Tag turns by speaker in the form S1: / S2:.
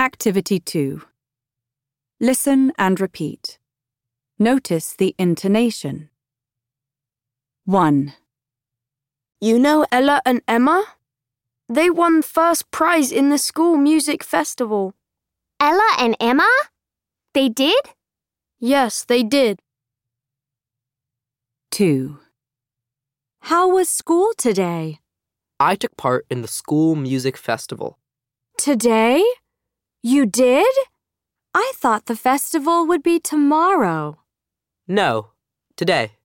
S1: Activity 2. Listen and repeat. Notice the intonation. 1,
S2: You know Ella and Emma? They won first prize in the school music festival.
S3: Ella and Emma? They did?
S2: Yes, they did.
S1: 2. How was school today?
S4: I took part in the school music festival.
S1: Today? You did? I thought the festival would be tomorrow.
S4: No, today.